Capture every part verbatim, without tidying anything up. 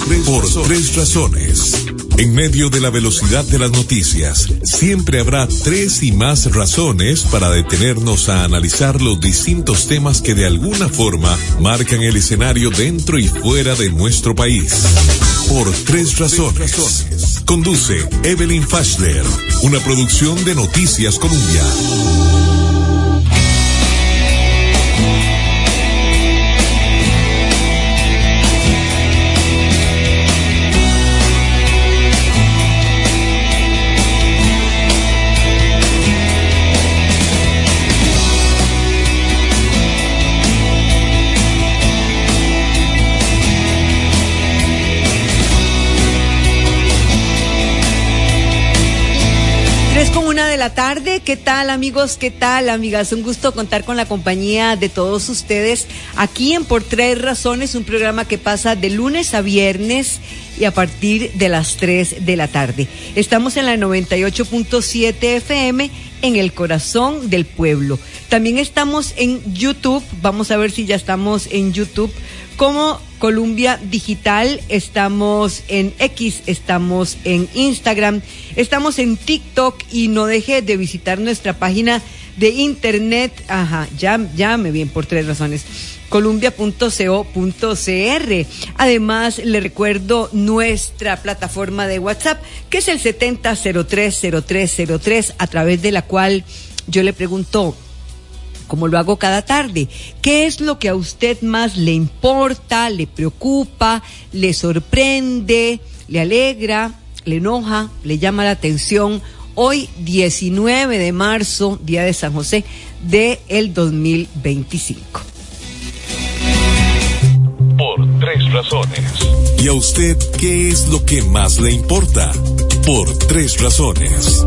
tres, por razones. tres razones. En medio de la velocidad de las noticias, siempre habrá tres y más razones para detenernos a analizar los distintos temas que de alguna forma marcan el escenario dentro y fuera de nuestro país. Por tres razones. Tres razones. Conduce Evelyn Fashler, una producción de Noticias Colombia. La tarde, ¿qué tal amigos? ¿Qué tal amigas? Un gusto contar con la compañía de todos ustedes aquí en Por Tres Razones, un programa que pasa de lunes a viernes y a partir de las tres de la tarde. Estamos en la noventa y ocho punto siete F M en el corazón del pueblo. También estamos en YouTube, vamos a ver si ya estamos en YouTube como Colombia Digital, estamos en X, estamos en Instagram, estamos en TikTok y no deje de visitar nuestra página de internet, ajá, ya, llame bien por tres razones, columbia punto co punto c r. Además, le recuerdo nuestra plataforma de WhatsApp, que es el setenta cero tres cero tres cero tres, a través de la cual yo le pregunto, como lo hago cada tarde, ¿qué es lo que a usted más le importa, le preocupa, le sorprende, le alegra, le enoja, le llama la atención? Hoy, diecinueve de marzo, día de San José, del dos mil veinticinco. Por tres razones. ¿Y a usted qué es lo que más le importa? Por tres razones.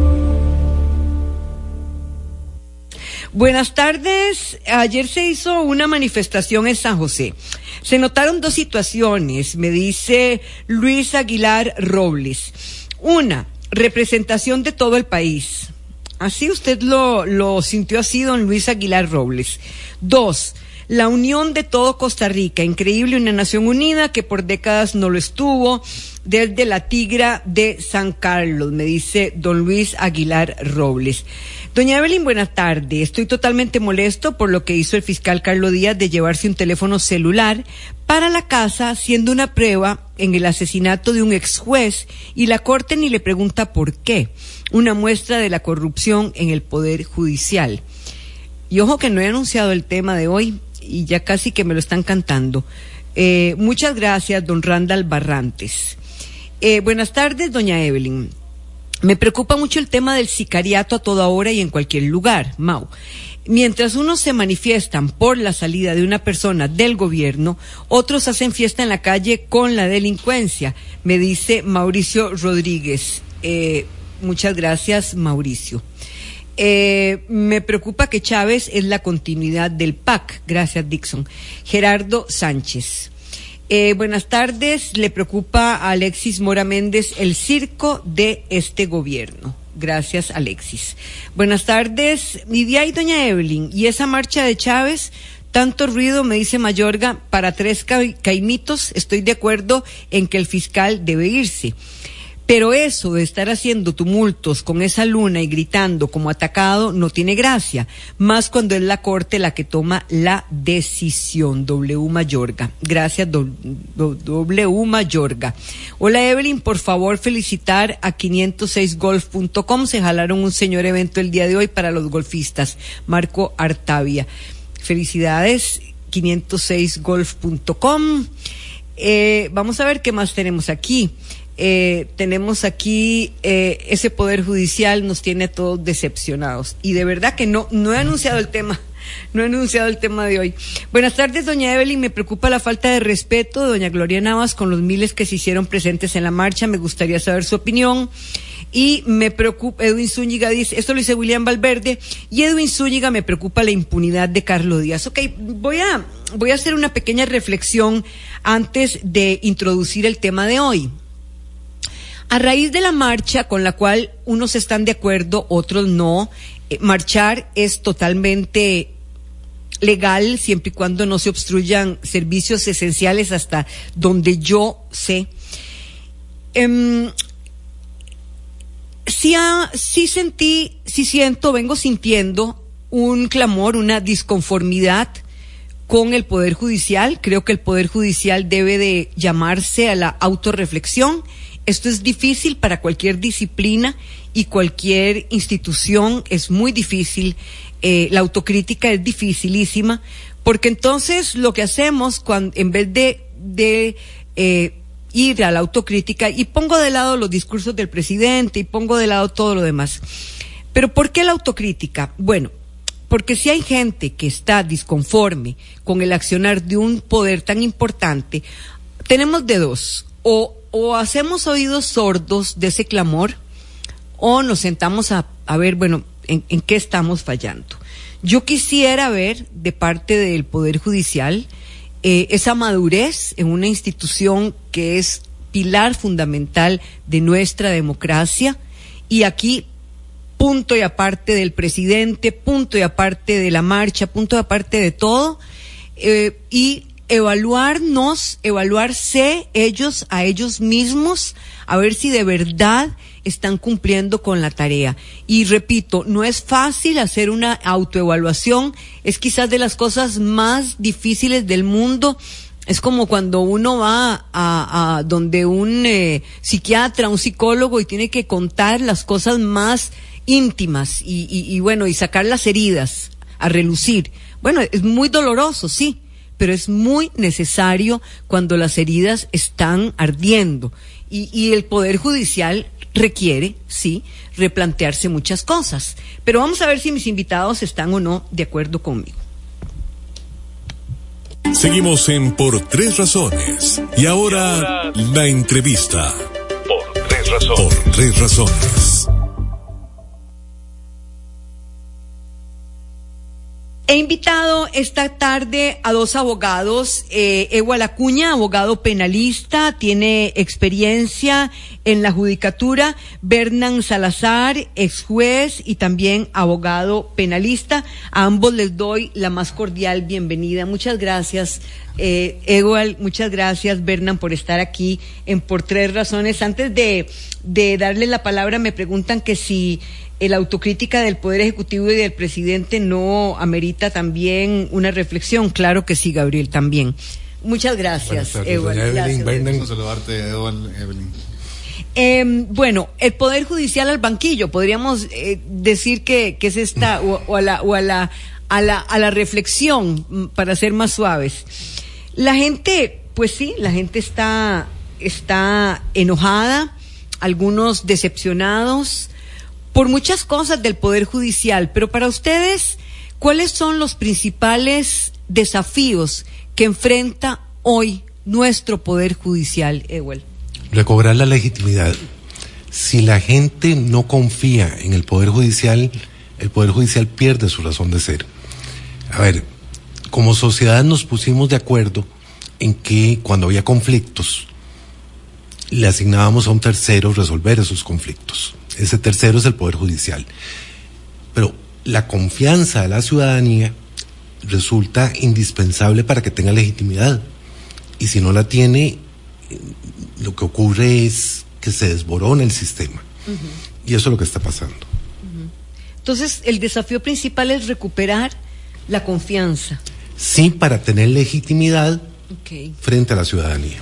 Buenas tardes. Ayer se hizo una manifestación en San José. Se notaron dos situaciones, me dice Luis Aguilar Robles. Una, representación de todo el país. Así usted lo, lo sintió así, don Luis Aguilar Robles. Dos, la unión de todo Costa Rica. Increíble, una nación unida que por décadas no lo estuvo. Desde la Tigra de San Carlos, me dice don Luis Aguilar Robles. Doña Evelyn, buenas tardes. Estoy totalmente molesto por lo que hizo el fiscal Carlos Díaz de llevarse un teléfono celular para la casa, siendo una prueba en el asesinato de un ex juez, y la Corte ni le pregunta por qué. Una muestra de la corrupción en el Poder Judicial. Y ojo que no he anunciado el tema de hoy, y ya casi que me lo están cantando. Eh, muchas gracias, don Randall Barrantes. Eh, buenas tardes, doña Evelyn. Me preocupa mucho el tema del sicariato a toda hora y en cualquier lugar, Mau. Mientras unos se manifiestan por la salida de una persona del gobierno, otros hacen fiesta en la calle con la delincuencia, me dice Mauricio Rodríguez. Eh, muchas gracias, Mauricio. Eh, me preocupa que Chávez es la continuidad del P A C. Gracias, Dixon. Gerardo Sánchez. Eh, buenas tardes. Le preocupa a Alexis Mora Méndez el circo de este gobierno. Gracias, Alexis. Buenas tardes. Y de ahí, doña Evelyn, y esa marcha de Chávez, tanto ruido, me dice Mayorga, para tres ca- caimitos. Estoy de acuerdo en que el fiscal debe irse. Pero eso de estar haciendo tumultos con esa luna y gritando como atacado no tiene gracia, más cuando es la Corte la que toma la decisión. W. Mayorga. Gracias, do, do, W. Mayorga. Hola, Evelyn, por favor felicitar a quinientos seis golf punto com. Se jalaron un señor evento el día de hoy para los golfistas. Marco Artavia. Felicidades, quinientos seis golf punto com. Eh, vamos a ver qué más tenemos aquí. Eh, tenemos aquí eh, ese Poder Judicial nos tiene a todos decepcionados, y de verdad que no, no he anunciado el tema, no he anunciado el tema de hoy. Buenas tardes, doña Evelyn. Me preocupa la falta de respeto de doña Gloria Navas con los miles que se hicieron presentes en la marcha. Me gustaría saber su opinión. Y me preocupa, Edwin Zúñiga dice, esto lo dice William Valverde, y Edwin Zúñiga, me preocupa la impunidad de Carlos Díaz. Ok, voy a, voy a hacer una pequeña reflexión antes de introducir el tema de hoy. A raíz de la marcha, con la cual unos están de acuerdo, otros no, eh, marchar es totalmente legal siempre y cuando no se obstruyan servicios esenciales hasta donde yo sé. eh, sí, ha, sí sentí, sí siento, vengo sintiendo un clamor, una disconformidad con el Poder Judicial. Creo que el Poder Judicial debe de llamarse a la autorreflexión. Esto es difícil para cualquier disciplina y cualquier institución, es muy difícil, eh, la autocrítica es dificilísima, porque entonces lo que hacemos cuando, en vez de, de eh, ir a la autocrítica, y pongo de lado los discursos del presidente y pongo de lado todo lo demás, pero ¿por qué la autocrítica? Bueno, porque si hay gente que está disconforme con el accionar de un poder tan importante, tenemos de dos, o, o hacemos oídos sordos de ese clamor, o nos sentamos a, a ver, bueno, en, en qué estamos fallando. Yo quisiera ver de parte del Poder Judicial eh, esa madurez en una institución que es pilar fundamental de nuestra democracia, y aquí punto y aparte del presidente, punto y aparte de la marcha, punto y aparte de todo, eh, y evaluarnos, evaluarse ellos a ellos mismos, a ver si de verdad están cumpliendo con la tarea. Y repito, no es fácil hacer una autoevaluación, es quizás de las cosas más difíciles del mundo. Es como cuando uno va a, a donde un eh, psiquiatra, un psicólogo, y tiene que contar las cosas más íntimas y, y, y bueno, y sacar las heridas a relucir. Bueno, es muy doloroso, sí, pero es muy necesario cuando las heridas están ardiendo. Y, y el Poder Judicial requiere, sí, replantearse muchas cosas. Pero vamos a ver si mis invitados están o no de acuerdo conmigo. Seguimos en Por Tres Razones. Y ahora, y ahora la entrevista. Por Tres Razones. Por Tres Razones. He invitado esta tarde a dos abogados, eh, Ewald Acuña, abogado penalista, tiene experiencia en la judicatura, Bernan Salazar, ex juez y también abogado penalista. A ambos les doy la más cordial bienvenida. Muchas gracias, eh, Ewald, muchas gracias, Bernan, por estar aquí en Por Tres Razones. Antes de, de darle la palabra, me preguntan que si la autocrítica del Poder Ejecutivo y del presidente no amerita también una reflexión. Claro que sí, Gabriel, también. Muchas gracias, Ewald. Evelyn, Bernan. Saludarte, Ewald, Evelyn. Eh, bueno, el Poder Judicial al banquillo, podríamos eh, decir que, que es esta, o, o, a la, o a la, a la, a la reflexión, para ser más suaves. La gente, pues sí, la gente está, está enojada, algunos decepcionados por muchas cosas del Poder Judicial, pero para ustedes, ¿cuáles son los principales desafíos que enfrenta hoy nuestro Poder Judicial, Ewald? Recobrar la legitimidad. Si la gente no confía en el Poder Judicial, el Poder Judicial pierde su razón de ser. A ver, como sociedad nos pusimos de acuerdo en que cuando había conflictos, le asignábamos a un tercero resolver esos conflictos. Ese tercero es el Poder Judicial. Pero la confianza de la ciudadanía resulta indispensable para que tenga legitimidad. Y si no la tiene, lo que ocurre es que se desborona el sistema. Uh-huh. Y eso es lo que está pasando. Uh-huh. Entonces, el desafío principal es recuperar la confianza. Sí, para tener legitimidad okay. frente a la ciudadanía.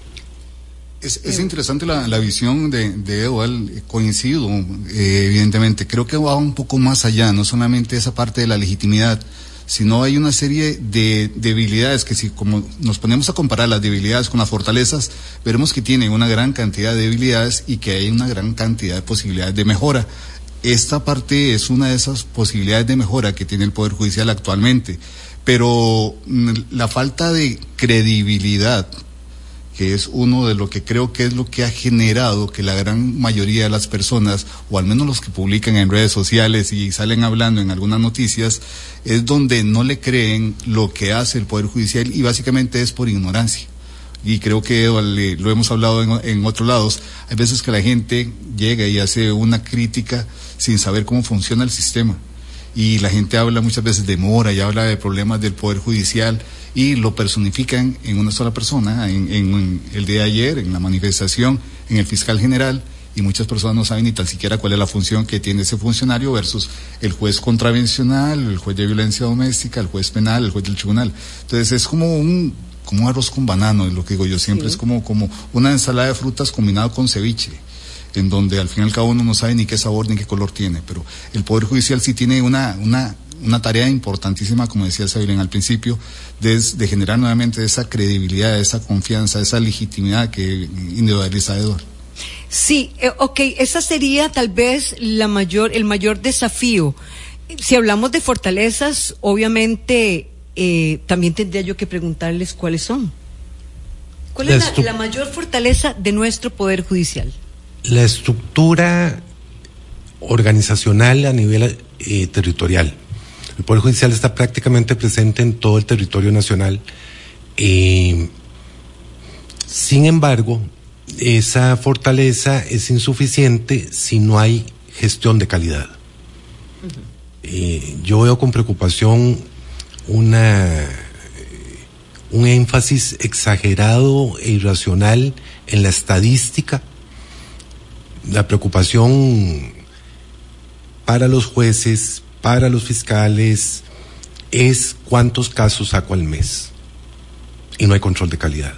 Es, es interesante la, la visión de, de Ewald, coincido, eh, evidentemente, creo que va un poco más allá, no solamente esa parte de la legitimidad, sino hay una serie de debilidades que si como nos ponemos a comparar las debilidades con las fortalezas, veremos que tienen una gran cantidad de debilidades y que hay una gran cantidad de posibilidades de mejora. Esta parte es una de esas posibilidades de mejora que tiene el Poder Judicial actualmente, pero la falta de credibilidad, que es uno de lo que creo que es lo que ha generado que la gran mayoría de las personas, o al menos los que publican en redes sociales y salen hablando en algunas noticias, es donde no le creen lo que hace el Poder Judicial y básicamente es por ignorancia. Y creo que lo hemos hablado en, en otros lados, hay veces que la gente llega y hace una crítica sin saber cómo funciona el sistema. y la gente habla muchas veces de mora y habla de problemas del Poder Judicial y lo personifican en una sola persona, en, en, en el día de ayer, en la manifestación, en el fiscal general, y muchas personas no saben ni tan siquiera cuál es la función que tiene ese funcionario versus el juez contravencional, el juez de violencia doméstica, el juez penal, el juez del tribunal. Entonces es como un, como un arroz con banano, es lo que digo yo siempre, sí. Es como, como una ensalada de frutas combinado con ceviche, en donde al fin y al cabo uno no sabe ni qué sabor ni qué color tiene, pero el Poder Judicial sí tiene una, una, una tarea importantísima, como decía Sabelén al principio, de, de generar nuevamente esa credibilidad, esa confianza, esa legitimidad que individualiza Eduardo. Sí, eh, ok, esa sería tal vez la mayor, el mayor desafío. Si hablamos de fortalezas, obviamente eh, también tendría yo que preguntarles cuáles son. ¿Cuál es la, la mayor fortaleza de nuestro Poder Judicial? La estructura organizacional a nivel eh, territorial. El Poder Judicial está prácticamente presente en todo el territorio nacional. Eh, sin embargo, esa fortaleza es insuficiente si no hay gestión de calidad. Uh-huh. Eh, yo veo con preocupación una un énfasis exagerado e irracional en la estadística. La preocupación para los jueces, para los fiscales, es cuántos casos saco al mes. Y no hay control de calidad.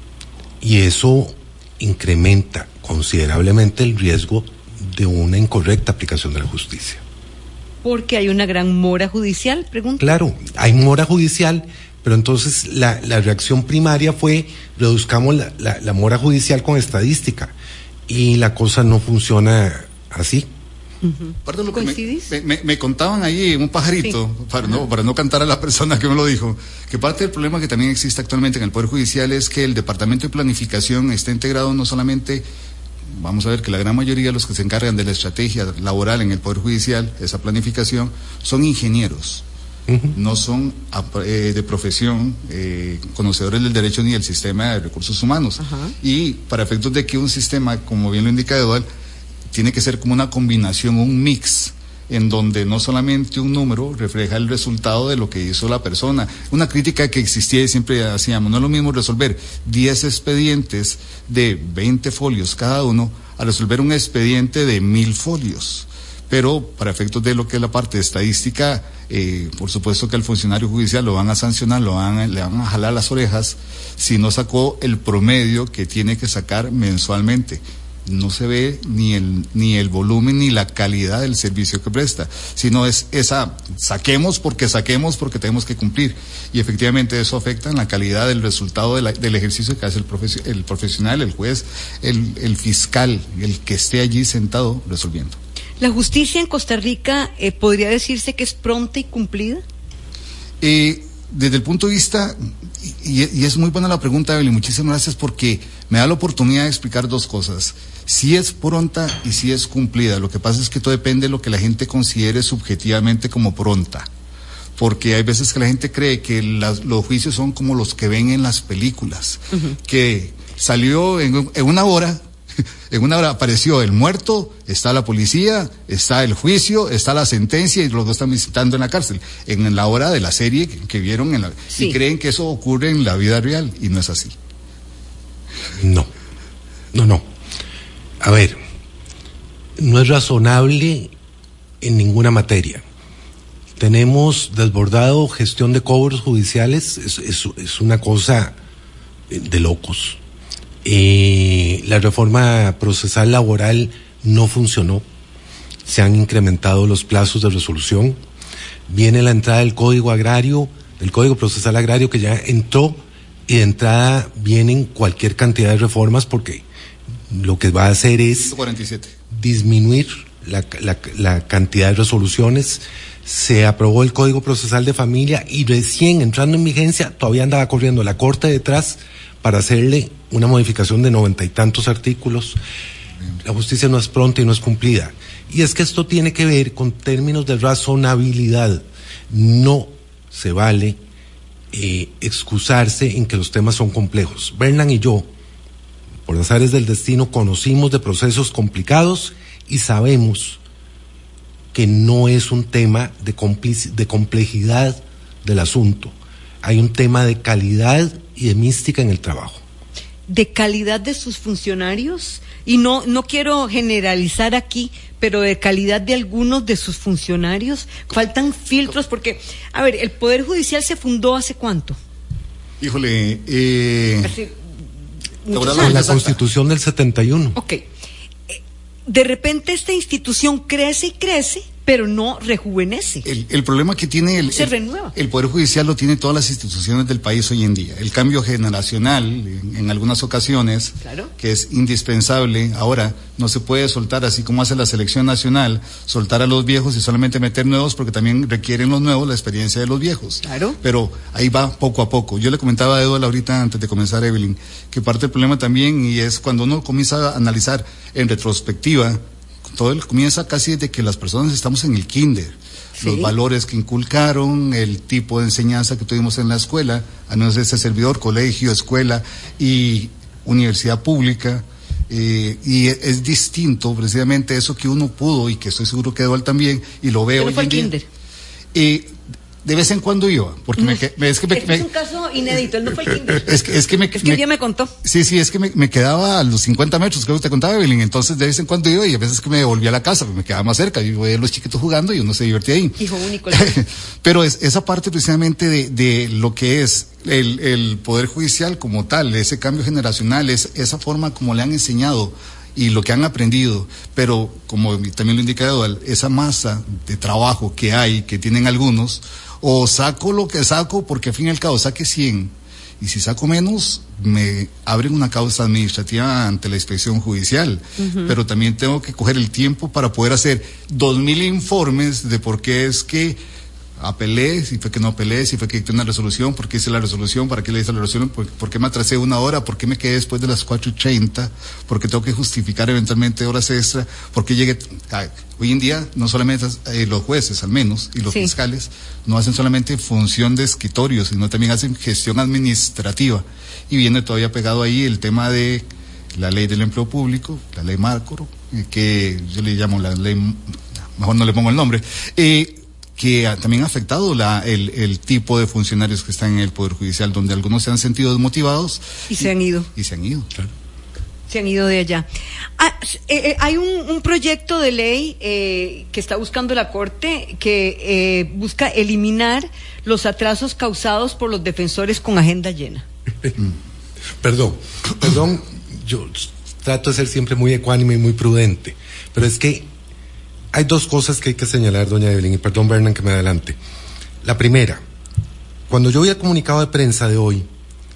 Y eso incrementa considerablemente el riesgo de una incorrecta aplicación de la justicia. ¿Porque hay una gran mora judicial? Pregunto. Claro, hay mora judicial, pero entonces la, la reacción primaria fue reduzcamos la, la, la mora judicial con estadística, y la cosa no funciona así. Uh-huh. Parte de lo que me, me, me contaban ahí un pajarito, sí. para, no, para no cantar a la persona que me lo dijo, que parte del problema que también existe actualmente en el Poder Judicial es que el Departamento de Planificación está integrado no solamente, vamos a ver que la gran mayoría de los que se encargan de la estrategia laboral en el Poder Judicial, esa planificación, son ingenieros, uh-huh. no son eh, de profesión eh, conocedores del derecho ni del sistema de recursos humanos. Uh-huh. Y para efectos de que un sistema, como bien lo indica Eduardo, tiene que ser como una combinación, un mix, en donde no solamente un número refleja el resultado de lo que hizo la persona. Una crítica que existía y siempre hacíamos, no es lo mismo resolver diez expedientes de veinte folios cada uno a resolver un expediente de mil folios. Pero para efectos de lo que es la parte de estadística, eh, por supuesto que al funcionario judicial lo van a sancionar, lo van a, le van a jalar las orejas si no sacó el promedio que tiene que sacar mensualmente. No se ve ni el ni el volumen ni la calidad del servicio que presta, sino es esa saquemos porque saquemos porque tenemos que cumplir, y efectivamente eso afecta en la calidad del resultado de la, del ejercicio que hace el, profes, el profesional, el juez, el, el fiscal, el que esté allí sentado resolviendo. ¿La justicia en Costa Rica eh, podría decirse que es pronta y cumplida? Eh, desde el punto de vista, y, y es muy buena la pregunta, Evelyn, muchísimas gracias porque me da la oportunidad de explicar dos cosas. Si es pronta y si es cumplida. Lo que pasa es que todo depende de lo que la gente considere subjetivamente como pronta. Porque hay veces que la gente cree que las, los juicios son como los que ven en las películas. Uh-huh. Que salió en, en una hora, en una hora apareció el muerto, está la policía, está el juicio, está la sentencia y los dos están visitando en la cárcel. En la hora de la serie que, que vieron en la, sí. Y creen que eso ocurre en la vida real y no es así. No, no, no. A ver, no es razonable en ninguna materia. Tenemos desbordado gestión de cobros judiciales, es, es, es una cosa de locos. Eh, la reforma procesal laboral no funcionó, se han incrementado los plazos de resolución, viene la entrada del Código Agrario, del Código Procesal Agrario que ya entró, y de entrada vienen cualquier cantidad de reformas porque lo que va a hacer es cuarenta y siete disminuir la, la, la cantidad de resoluciones. Se aprobó el Código Procesal de Familia y recién entrando en vigencia todavía andaba corriendo la Corte detrás para hacerle una modificación de noventa y tantos artículos. La justicia no es pronta y no es cumplida. Y es que esto tiene que ver con términos de razonabilidad. No se vale eh, excusarse en que los temas son complejos. Bernan y yo, por azares del destino, conocimos de procesos complicados y sabemos que no es un tema de, complic- de complejidad del asunto, hay un tema de calidad y de mística en el trabajo. De calidad de sus funcionarios, y no, no quiero generalizar aquí, pero de calidad de algunos de sus funcionarios, faltan filtros, porque, a ver, el Poder Judicial se fundó ¿hace cuánto? Híjole, eh... Hace muchos años. En la Constitución del setenta y uno. Ok. De repente esta institución crece y crece, pero no rejuvenece. El, el problema que tiene el, Se el, renueva. el Poder Judicial lo tiene todas las instituciones del país hoy en día. El cambio generacional, en, en algunas ocasiones, claro, que es indispensable. Ahora, no se puede soltar, así como hace la selección nacional, soltar a los viejos y solamente meter nuevos, porque también requieren los nuevos la experiencia de los viejos. Claro. Pero ahí va poco a poco. Yo le comentaba a Eduardo ahorita, antes de comenzar, Evelyn, que parte del problema también, y es cuando uno comienza a analizar en retrospectiva, todo el, comienza casi desde que las personas estamos en el kinder. Sí. Los valores que inculcaron, el tipo de enseñanza que tuvimos en la escuela, a no ser ese servidor, colegio, escuela y universidad pública, eh, y es, es distinto precisamente eso que uno pudo, y que estoy seguro que Eduardo también, y lo veo hoy fue en el día. Kinder. Eh, de vez en cuando iba, porque no, me, me, es que me, este me, es un caso inédito, él no fue el kinder. Es que, es que, me, es que me, un día me contó. Sí, sí, es que me, me quedaba a los cincuenta metros, creo que te contaba, Evelyn, entonces de vez en cuando iba, y a veces que me devolvía a la casa, pues me quedaba más cerca, y veía a los chiquitos jugando y uno se divertía ahí. Hijo único. Pero es, esa parte precisamente de, de lo que es el, el Poder Judicial como tal, ese cambio generacional, es esa forma como le han enseñado y lo que han aprendido, pero como también lo indica Eduardo, esa masa de trabajo que hay, que tienen algunos, o saco lo que saco, porque al fin y al cabo saque cien, y si saco menos, me abren una causa administrativa ante la inspección judicial, uh-huh. Pero también tengo que coger el tiempo para poder hacer dos mil informes de por qué es que apelé, si fue que no apelé, si fue que dicté una resolución, por qué hice la resolución, para qué le hice la resolución, por, por qué me atrasé una hora, por qué me quedé después de las cuatro y treinta, por qué tengo que justificar eventualmente horas extra, por qué llegué. Ah, hoy en día, no solamente eh, los jueces, al menos, y los sí. fiscales, no hacen solamente función de escritorio, sino también hacen gestión administrativa. Y viene todavía pegado ahí el tema de la ley del empleo público, la ley Marco, eh, que yo le llamo la ley, mejor no le pongo el nombre, eh, que ha, también ha afectado la, el, el tipo de funcionarios que están en el Poder Judicial, donde algunos se han sentido desmotivados. Y, y se han ido. Y se han ido, claro. Se han ido de allá. Ah, eh, eh, hay un, un proyecto de ley eh, que está buscando la Corte que eh, busca eliminar los atrasos causados por los defensores con agenda llena. Perdón, perdón, yo trato de ser siempre muy ecuánime y muy prudente, pero es que hay dos cosas que hay que señalar, doña Evelyn, y perdón, Bernan, que me adelante. La primera, cuando yo vi el comunicado de prensa de hoy,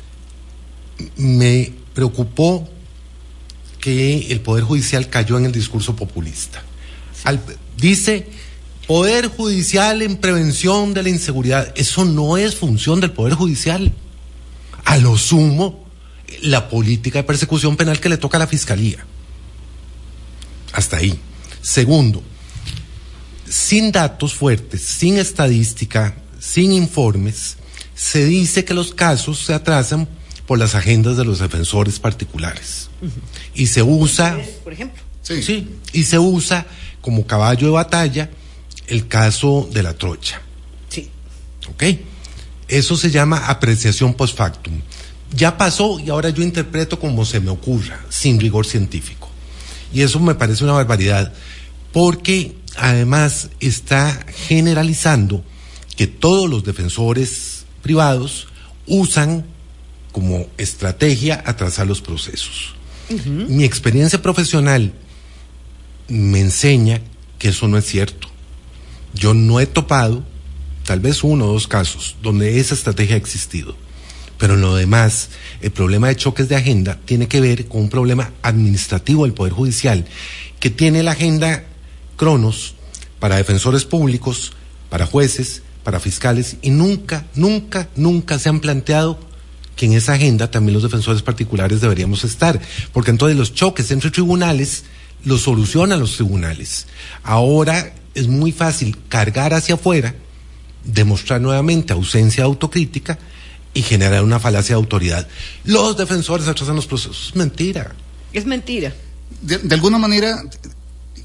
me preocupó que el Poder Judicial cayó en el discurso populista. Sí. Al, dice, Poder Judicial en prevención de la inseguridad. Eso no es función del Poder Judicial. A lo sumo, la política de persecución penal que le toca a la Fiscalía. Hasta ahí. Segundo, sin datos fuertes, sin estadística, sin informes, se dice que los casos se atrasan por las agendas de los defensores particulares. Uh-huh. Y se usa, por ejemplo. Sí. sí, y se usa como caballo de batalla el caso de la trocha. Sí. ¿Ok? Eso se llama apreciación post factum. Ya pasó y ahora yo interpreto como se me ocurra, sin rigor científico. Y eso me parece una barbaridad, porque además está generalizando que todos los defensores privados usan como estrategia atrasar los procesos. Uh-huh. Mi experiencia profesional me enseña que eso no es cierto. Yo no he topado, tal vez uno o dos casos, donde esa estrategia ha existido. Pero en lo demás, el problema de choques de agenda tiene que ver con un problema administrativo del Poder Judicial, que tiene la agenda Cronos para defensores públicos, para jueces, para fiscales, y nunca, nunca, nunca se han planteado que en esa agenda también los defensores particulares deberíamos estar, porque entonces los choques entre tribunales los solucionan los tribunales. Ahora es muy fácil cargar hacia afuera, demostrar nuevamente ausencia de autocrítica y generar una falacia de autoridad. Los defensores atrasan los procesos. Es mentira. Es mentira. De, de alguna manera,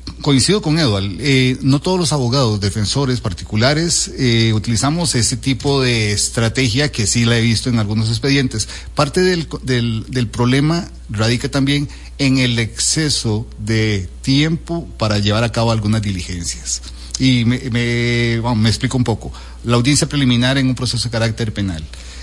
coincido con Eduardo, eh, no todos los abogados defensores particulares eh, utilizamos ese tipo de estrategia, que sí la he visto en algunos expedientes. Parte del, del, del problema radica también en el exceso de tiempo para llevar a cabo algunas diligencias. Y me, me, bueno, me explico un poco. La audiencia preliminar en un proceso de carácter penal.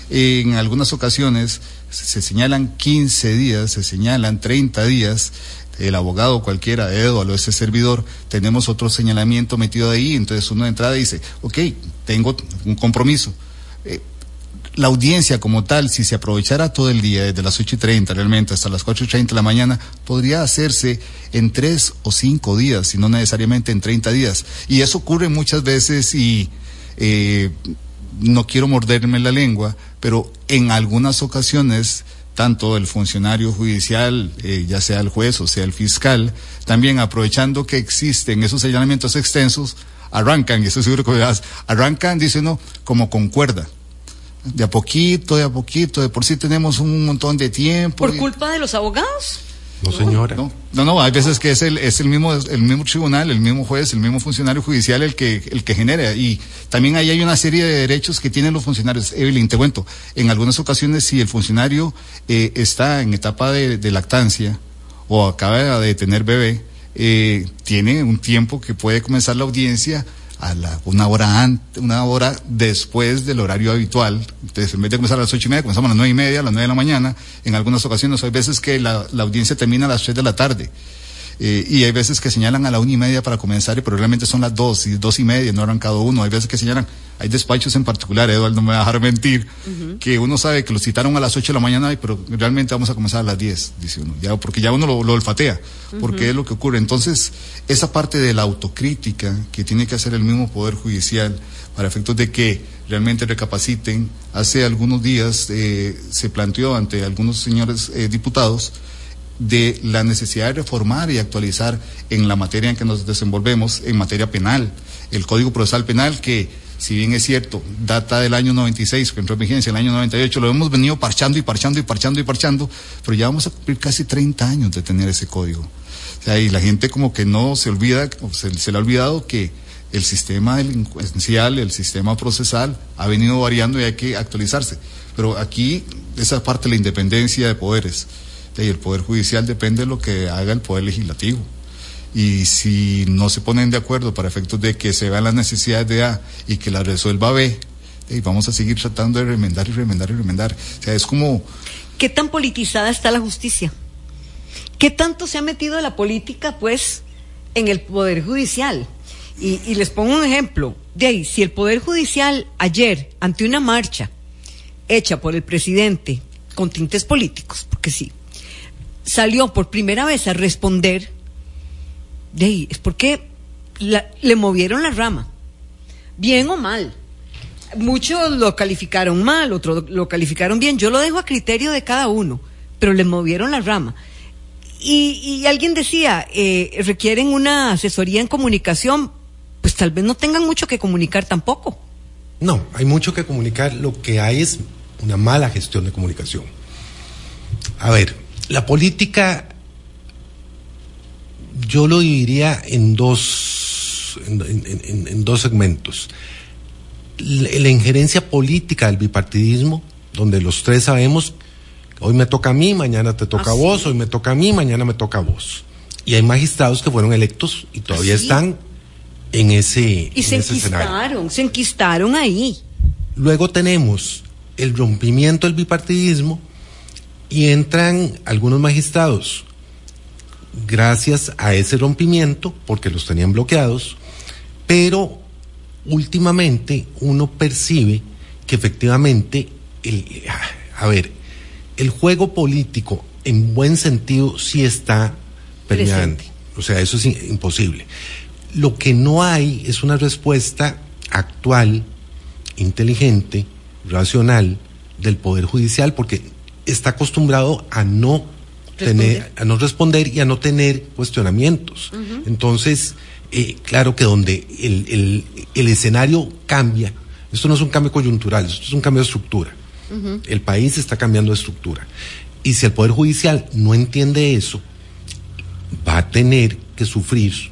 En algunas ocasiones se señalan quince días, se señalan treinta días. El abogado cualquiera, Eduardo o ese servidor, tenemos otro señalamiento metido ahí, entonces uno de entrada dice, ok, tengo un compromiso. Eh, la audiencia como tal, si se aprovechara todo el día, desde las ocho y treinta realmente hasta las cuatro y treinta de la mañana, podría hacerse en tres o cinco días, y no necesariamente en treinta días. Y eso ocurre muchas veces y eh, no quiero morderme la lengua, pero en algunas ocasiones tanto el funcionario judicial, eh, ya sea el juez o sea el fiscal, también aprovechando que existen esos señalamientos extensos, arrancan, y estoy seguro que verás, arrancan, dice uno, como con cuerda, de a poquito, de a poquito, de por sí tenemos un montón de tiempo. ¿Por y... culpa de los abogados? No, señora. No, no, no, hay veces que es el, es el mismo, el mismo tribunal, el mismo juez, el mismo funcionario judicial el que, el que genera. Y también ahí hay una serie de derechos que tienen los funcionarios. Evelyn, te cuento, en algunas ocasiones, si el funcionario eh, está en etapa de, de lactancia o acaba de tener bebé, eh, tiene un tiempo que puede comenzar la audiencia a la, una hora antes, una hora después del horario habitual. Entonces, en vez de comenzar a las ocho y media, comenzamos a las nueve y media, a las nueve de la mañana. En algunas ocasiones hay veces que la, la audiencia termina a las tres de la tarde. Eh, y hay veces que señalan a la una y media para comenzar, y probablemente son las dos, y dos y media, no eran cada uno. Hay veces que señalan, hay despachos en particular, Eduardo no me va a dejar mentir, uh-huh. que uno sabe que lo citaron a las ocho de la mañana, pero realmente vamos a comenzar a las diez, dice uno, ya, porque ya uno lo, lo olfatea, porque uh-huh. es lo que ocurre. Entonces, esa parte de la autocrítica que tiene que hacer el mismo Poder Judicial, para efectos de que realmente recapaciten. Hace algunos días eh, se planteó ante algunos señores eh, diputados de la necesidad de reformar y actualizar en la materia en que nos desenvolvemos, en materia penal, el Código Procesal Penal, que si bien es cierto, data del año noventa y seis, que entró en vigencia en el año noventa y ocho, lo hemos venido parchando y parchando y parchando y parchando, pero ya vamos a cumplir casi treinta años de tener ese código. O sea, y la gente como que no se olvida, o se, se le ha olvidado que el sistema delincuencial, el sistema procesal ha venido variando y hay que actualizarse. Pero aquí, esa parte de la independencia de poderes, y el Poder Judicial depende de lo que haga el Poder Legislativo. Y si no se ponen de acuerdo para efectos de que se vean las necesidades de A y que las resuelva B, y vamos a seguir tratando de remendar y remendar y remendar. O sea, es como... ¿Qué tan politizada está la justicia? ¿Qué tanto se ha metido la política, pues, en el Poder Judicial? Y, y les pongo un ejemplo. De ahí, si el Poder Judicial ayer, ante una marcha hecha por el presidente con tintes políticos, porque sí, salió por primera vez a responder, de ahí, es porque la, le movieron la rama, bien o mal. Muchos lo calificaron mal, otros lo calificaron bien. Yo lo dejo a criterio de cada uno, pero le movieron la rama. Y, y alguien decía, eh, requieren una asesoría en comunicación, pues tal vez no tengan mucho que comunicar tampoco. No, hay mucho que comunicar, lo que hay es una mala gestión de comunicación. A ver, la política, yo lo dividiría en dos, en, en, en, en dos segmentos. La, la injerencia política del bipartidismo, donde los tres sabemos, hoy me toca a mí, mañana te toca ¿Ah, a vos, sí? Hoy me toca a mí, mañana me toca a vos. Y hay magistrados que fueron electos y todavía ¿Sí? están en ese, y en se ese enquistaron, escenario. se enquistaron ahí. Luego tenemos el rompimiento del bipartidismo y entran algunos magistrados gracias a ese rompimiento, porque los tenían bloqueados, pero últimamente uno percibe que efectivamente el, a ver, el juego político en buen sentido sí está permeando. O sea, eso es imposible. Lo que no hay es una respuesta actual, inteligente, racional del Poder Judicial, porque está acostumbrado a no responder. tener, a no responder y a no tener cuestionamientos. Uh-huh. Entonces, eh, claro que donde el, el, el escenario cambia, esto no es un cambio coyuntural, esto es un cambio de estructura. Uh-huh. El país está cambiando de estructura. Y si el Poder Judicial no entiende eso, va a tener que sufrir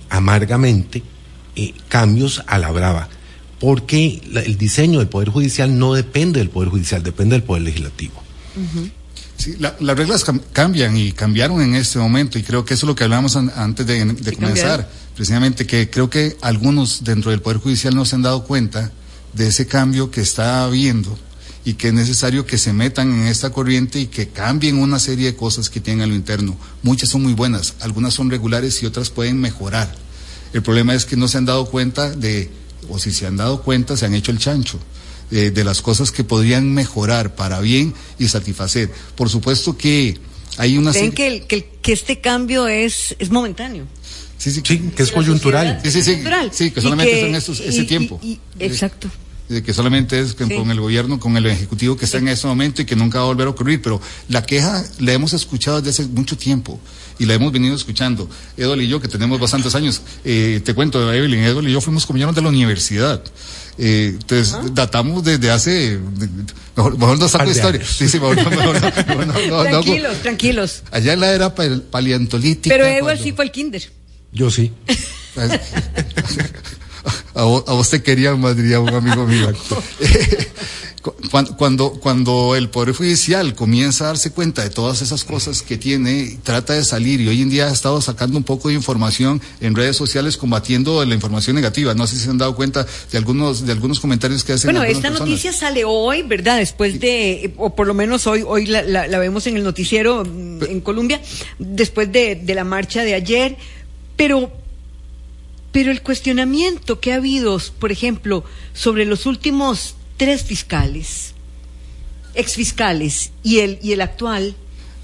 amargamente eh, cambios a la brava, porque la, el diseño del Poder Judicial no depende del Poder Judicial, depende del Poder Legislativo. Uh-huh. Sí, la, las reglas cam- cambian y cambiaron en este momento, y creo que eso es lo que hablábamos an- antes de, de sí, comenzar, cambiaron. Precisamente que creo que algunos dentro del Poder Judicial no se han dado cuenta de ese cambio que está habiendo y que es necesario que se metan en esta corriente y que cambien una serie de cosas que tienen a lo interno. Muchas son muy buenas, algunas son regulares y otras pueden mejorar. El problema es que no se han dado cuenta de, o si se han dado cuenta, se han hecho el chancho. De, de las cosas que podrían mejorar para bien y satisfacer. Por supuesto que hay una... ¿Creen que, el, que, el, que este cambio es, es momentáneo? Sí, sí, sí, que es coyuntural. Sí, sí, sí, sí, que solamente que, son estos, ese y, tiempo. Y, y, exacto. De que solamente es con, sí. con el gobierno, con el ejecutivo que está sí. en este momento y que nunca va a volver a ocurrir, pero la queja la hemos escuchado desde hace mucho tiempo y la hemos venido escuchando. Edward y yo, que tenemos bastantes años, eh, te cuento, Evelyn, Edward y yo fuimos compañeros de la universidad. Eh, entonces, ¿ah? datamos desde hace, de, mejor, mejor no saco historia. Sí, sí, mejor, mejor, mejor, mejor, no, no, tranquilos, no, tranquilos. Allá en la era paleontolítica. Pero Edward cuando... sí fue al kinder. Yo sí. A vos, a vos te querían más, diría un amigo mío. Cuando, cuando, cuando el Poder Judicial comienza a darse cuenta de todas esas cosas que tiene, trata de salir, y hoy en día ha estado sacando un poco de información en redes sociales combatiendo la información negativa. No sé si se han dado cuenta de algunos, de algunos comentarios que hacen. Bueno, esta personas. Noticia sale hoy, ¿verdad? Después sí. de, o por lo menos hoy, hoy la, la, la vemos en el noticiero Pero, en Colombia, después de, de la marcha de ayer, pero... Pero el cuestionamiento que ha habido, por ejemplo, sobre los últimos tres fiscales, exfiscales y el y el actual,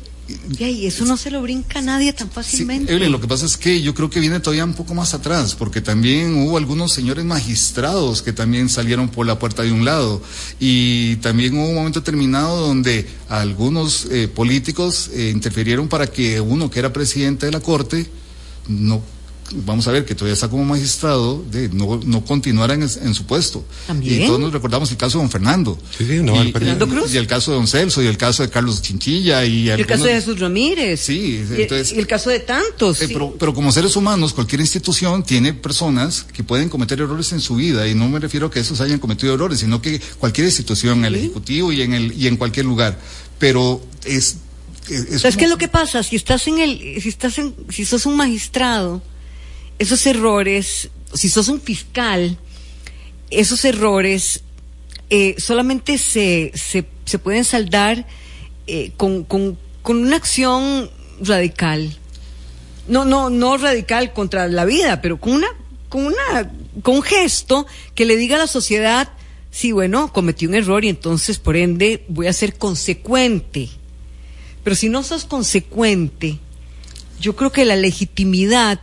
y ahí eso no se lo brinca a nadie tan fácilmente. Sí, Evelyn, lo que pasa es que yo creo que viene todavía un poco más atrás, porque también hubo algunos señores magistrados que también salieron por la puerta de un lado, y también hubo un momento determinado donde algunos eh, políticos eh, interfirieron para que uno que era presidente de la Corte no... vamos a ver, que todavía está como magistrado, de no, no continuara en, en su puesto. ¿También? Y todos nos recordamos el caso de don Fernando. Sí, sí, no, y, Fernando Cruz. Y el caso de don Celso, y el caso de Carlos Chinchilla. Y, y el algunos, caso de Jesús Ramírez. Sí, y, entonces... Y el caso de tantos. Eh, sí. pero, pero como seres humanos, cualquier institución tiene personas que pueden cometer errores en su vida, y no me refiero a que esos hayan cometido errores, sino que cualquier institución, en el ¿Sí? Ejecutivo y en, el, y en cualquier lugar. Pero es... es ¿Sabes como... qué es lo que pasa? Si estás en el, si estás en, si sos un magistrado, esos errores, si sos un fiscal, esos errores eh, solamente se, se, se pueden saldar eh, con, con, con una acción radical. No, no, no radical contra la vida, pero con una, con una, con un gesto que le diga a la sociedad, sí, bueno, cometí un error y entonces por ende voy a ser consecuente. Pero si no sos consecuente, yo creo que la legitimidad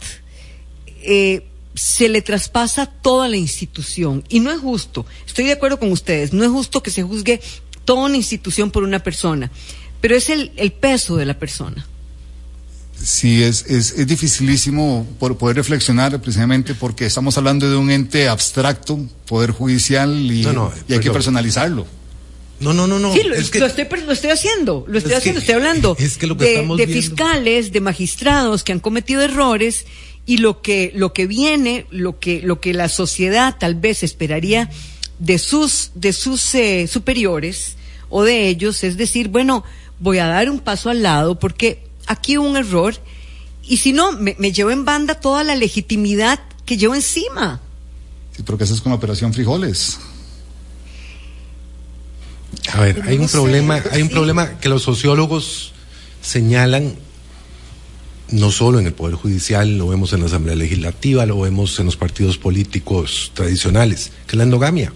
Eh, se le traspasa toda la institución, y no es justo, estoy de acuerdo con ustedes, no es justo que se juzgue toda una institución por una persona, pero es el, el peso de la persona. Sí, es, es, es dificilísimo por poder reflexionar, precisamente porque estamos hablando de un ente abstracto, Poder Judicial, y, no, no, y hay que personalizarlo. No, no, no, no. Sí, lo, es que, lo, estoy, lo estoy haciendo, lo estoy es haciendo, que, estoy hablando es que lo que de, estamos de viendo... fiscales, de magistrados que han cometido errores, y lo que, lo que viene, lo que, lo que la sociedad tal vez esperaría de sus, de sus eh, superiores o de ellos, es decir, bueno, voy a dar un paso al lado porque aquí hubo un error, y si no, me, me llevo en banda toda la legitimidad que llevo encima. Sí, pero que eso es con la Operación Frijoles. A ver, hay un sé, problema, hay un sí. problema que los sociólogos señalan, no solo en el Poder Judicial, lo vemos en la Asamblea Legislativa, lo vemos en los partidos políticos tradicionales, que es la endogamia.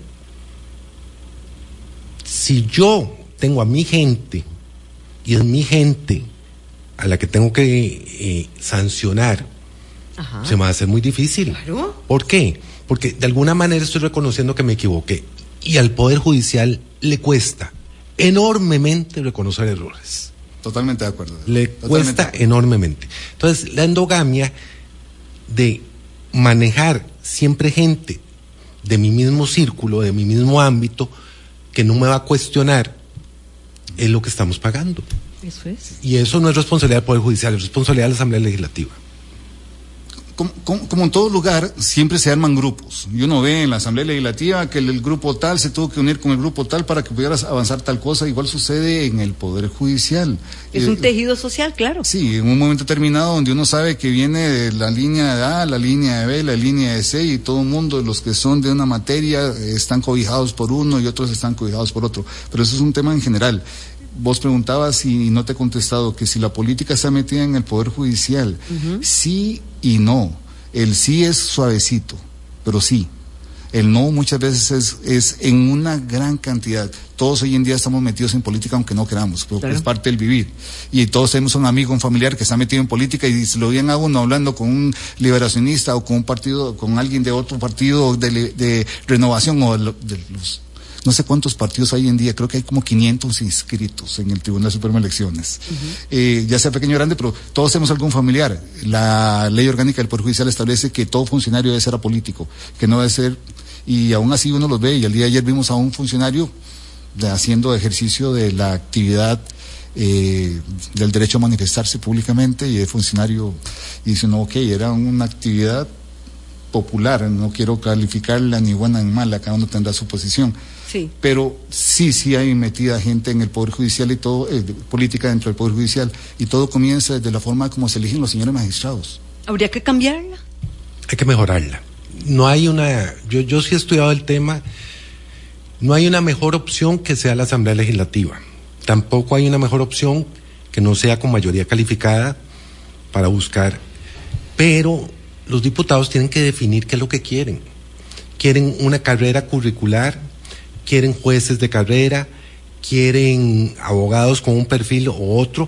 Si yo tengo a mi gente, y es mi gente a la que tengo que eh, sancionar, Ajá. se me va a hacer muy difícil. Claro. ¿Por qué? Porque de alguna manera estoy reconociendo que me equivoqué, y al Poder Judicial le cuesta enormemente reconocer errores. Totalmente de acuerdo. Le Totalmente cuesta enormemente. Entonces, la endogamia de manejar siempre gente de mi mismo círculo, de mi mismo ámbito, que no me va a cuestionar, es lo que estamos pagando. Eso es. Y eso no es responsabilidad del Poder Judicial, es responsabilidad de la Asamblea Legislativa. como, como, como en todo lugar, siempre se arman grupos. Y uno ve en la Asamblea Legislativa que el, el grupo tal se tuvo que unir con el grupo tal para que pudiera avanzar tal cosa. Igual sucede en el Poder Judicial. Es eh, un tejido social, claro. Sí, en un momento determinado donde uno sabe que viene de la línea de A, la línea de B, la línea de C, y todo el mundo, los que son de una materia, eh, están cobijados por uno y otros están cobijados por otro. Pero eso es un tema en general. Vos preguntabas y no te he contestado que si la política está metida en el Poder Judicial, uh-huh. Sí y no. El sí es suavecito, pero sí. El no muchas veces es, es en una gran cantidad. Todos hoy en día estamos metidos en política aunque no queramos, porque claro. Es parte del vivir. Y todos tenemos un amigo, un familiar que está metido en política, y si lo ven a uno hablando con un liberacionista o con un partido, con alguien de otro partido de, de renovación o de, de los... No sé cuántos partidos hay hoy en día, creo que hay como quinientos inscritos en el Tribunal Supremo de Elecciones. Uh-huh. Eh, ya sea pequeño o grande, pero todos tenemos algún familiar. La ley orgánica del Poder Judicial establece que todo funcionario debe ser apolítico, que no debe ser, y aún así uno los ve, y el día de ayer vimos a un funcionario de, haciendo ejercicio de la actividad eh, del derecho a manifestarse públicamente, y el funcionario dice, no, ok, era una actividad popular, no quiero calificarla ni buena ni mala, cada uno tendrá su posición. Sí. Pero sí, sí hay metida gente en el Poder Judicial y todo, eh, política dentro del Poder Judicial, y todo comienza desde la forma como se eligen los señores magistrados. ¿Habría que cambiarla? Hay que mejorarla. No hay una, yo, yo sí he estudiado el tema, no hay una mejor opción que sea la Asamblea Legislativa. Tampoco hay una mejor opción que no sea con mayoría calificada para buscar, pero los diputados tienen que definir qué es lo que quieren. Quieren una carrera curricular, quieren jueces de carrera, quieren abogados con un perfil o otro.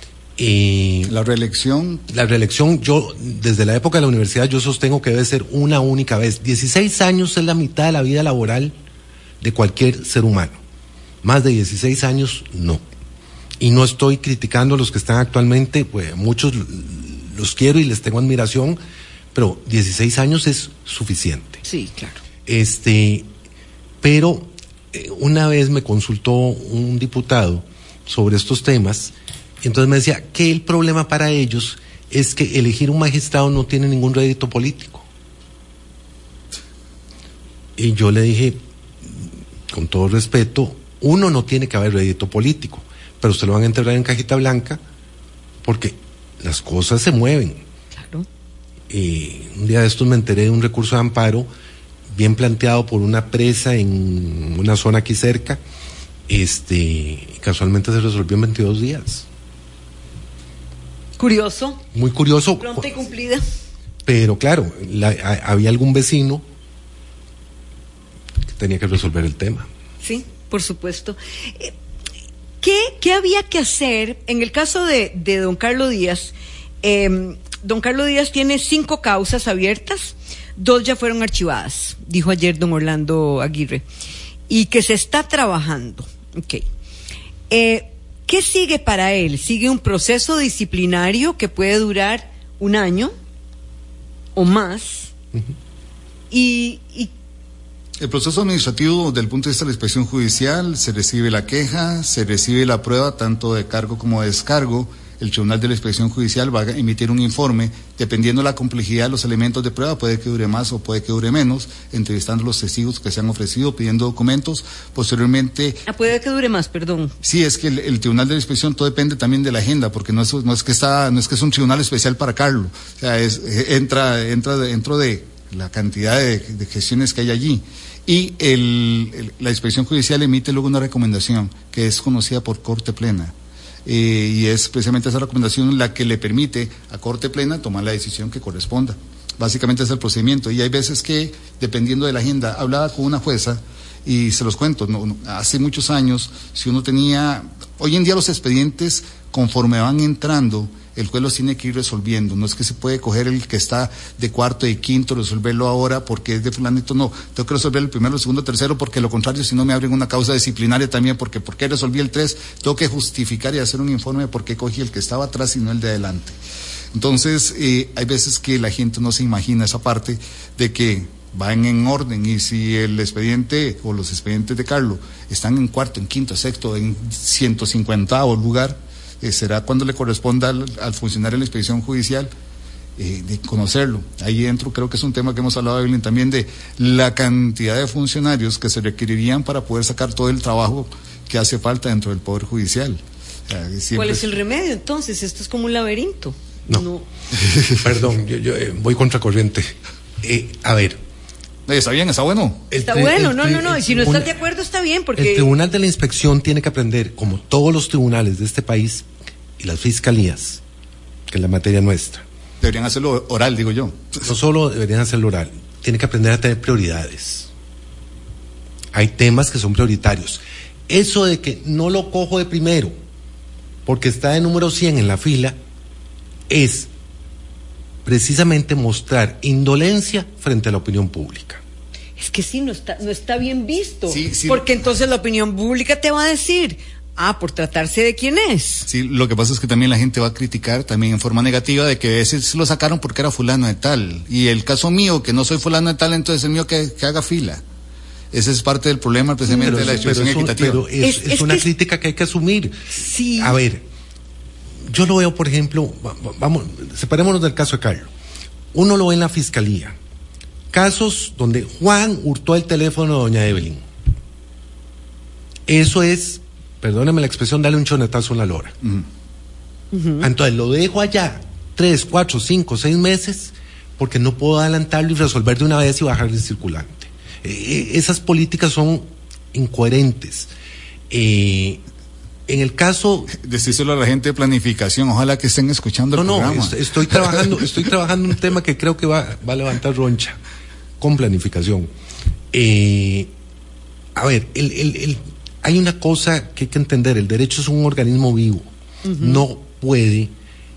Eh, la reelección. La reelección, yo, desde la época de la universidad, yo sostengo que debe ser una única vez. dieciséis años es la mitad de la vida laboral de cualquier ser humano. Más de dieciséis años, no. Y no estoy criticando a los que están actualmente, pues muchos los quiero y les tengo admiración, pero dieciséis años es suficiente. Sí, claro. Este, pero eh, una vez me consultó un diputado sobre estos temas, y entonces me decía que el problema para ellos es que elegir un magistrado no tiene ningún rédito político. Y yo le dije, con todo respeto, uno, no tiene que haber rédito político, pero usted lo van a enterrar en cajita blanca porque las cosas se mueven. Claro. Y un día de estos me enteré de un recurso de amparo bien planteado por una presa en una zona aquí cerca, este, y casualmente se resolvió en veintidós días. Curioso. Muy curioso. Pronta y cumplida. Pero claro, la, a, había algún vecino que tenía que resolver el tema. Sí, por supuesto. ¿Qué, qué había que hacer en el caso de, de don Carlos Díaz? Eh, don Carlos Díaz tiene cinco causas abiertas, dos ya fueron archivadas, dijo ayer don Orlando Aguirre, y que se está trabajando. Okay. Eh, ¿Qué sigue para él? ¿Sigue un proceso disciplinario que puede durar un año o más? Uh-huh. y, y El proceso administrativo, desde el punto de vista de la inspección judicial, se recibe la queja, se recibe la prueba tanto de cargo como de descargo. El Tribunal de la Inspección Judicial va a emitir un informe, dependiendo de la complejidad de los elementos de prueba, puede que dure más o puede que dure menos, entrevistando a los testigos que se han ofrecido, pidiendo documentos, posteriormente... Ah, puede que dure más, perdón. Sí, es que el, el Tribunal de la Inspección, todo depende también de la agenda, porque no es, no es que está, no es que es un tribunal especial para Carlos, o sea, es, entra, entra dentro de la cantidad de, de gestiones que hay allí. Y el, el, la Inspección Judicial emite luego una recomendación que es conocida por Corte Plena. Eh, y es precisamente esa recomendación la que le permite a Corte Plena tomar la decisión que corresponda. Básicamente es el procedimiento, y hay veces que, dependiendo de la agenda, hablaba con una jueza, y se los cuento, no, no, hace muchos años, si uno tenía, hoy en día los expedientes, conforme van entrando, el juez los tiene que ir resolviendo, no es que se puede coger el que está de cuarto y quinto, resolverlo ahora porque es de fulanito, no, tengo que resolver el primero, el segundo, el tercero, porque lo contrario, si no me abren una causa disciplinaria también, porque ¿por qué resolví el tres? Tengo que justificar y hacer un informe de por qué cogí el que estaba atrás y no el de adelante. Entonces, eh, hay veces que la gente no se imagina esa parte de que van en orden, y si el expediente o los expedientes de Carlos están en cuarto, en quinto, sexto, en ciento cincuentavo lugar, será cuando le corresponda al, al funcionario de la inspección judicial eh, de conocerlo. Ahí dentro creo que es un tema que hemos hablado, Evelyn, también de la cantidad de funcionarios que se requerirían para poder sacar todo el trabajo que hace falta dentro del Poder Judicial. O sea, siempre... ¿Cuál es el remedio entonces? Esto es como un laberinto. No, no. Perdón, yo, yo eh, voy contracorriente. Eh, a ver. Está bien, está bueno. Está bueno, no, no, no, y si no estás de acuerdo está bien, porque... El Tribunal de la Inspección tiene que aprender, como todos los tribunales de este país y las fiscalías, que es la materia nuestra. Deberían hacerlo oral, digo yo. No solo deberían hacerlo oral, tiene que aprender a tener prioridades. Hay temas que son prioritarios. Eso de que no lo cojo de primero, porque está de número cien en la fila, es precisamente mostrar indolencia frente a la opinión pública. Es que sí, no está, no está bien visto, sí, sí. Porque entonces la opinión pública te va a decir, ah, por tratarse de quién es. Sí, lo que pasa es que también la gente va a criticar también en forma negativa de que a veces lo sacaron porque era fulano de tal, y el caso mío, que no soy fulano de tal, entonces el mío que, que haga fila. Ese es parte del problema precisamente pero, de la distribución equitativa. Pero es, es, es una que crítica que hay que asumir. Sí. A ver, yo lo veo, por ejemplo, vamos, separémonos del caso de Carlos. Uno lo ve en la fiscalía. Casos donde Juan hurtó el teléfono de doña Evelyn. Eso es, perdóneme la expresión, darle un chonetazo en la lora. Uh-huh. Uh-huh. Entonces lo dejo allá tres, cuatro, cinco, seis meses porque no puedo adelantarlo y resolver de una vez y bajar el circulante. Eh, esas políticas son incoherentes. Eh, en el caso... Decírselo a la gente de planificación, ojalá que estén escuchando el no, programa. No, no, estoy trabajando, estoy trabajando un tema que creo que va, va a levantar roncha, con planificación. Eh, a ver, el, el, el, hay una cosa que hay que entender, el derecho es un organismo vivo, uh-huh. No puede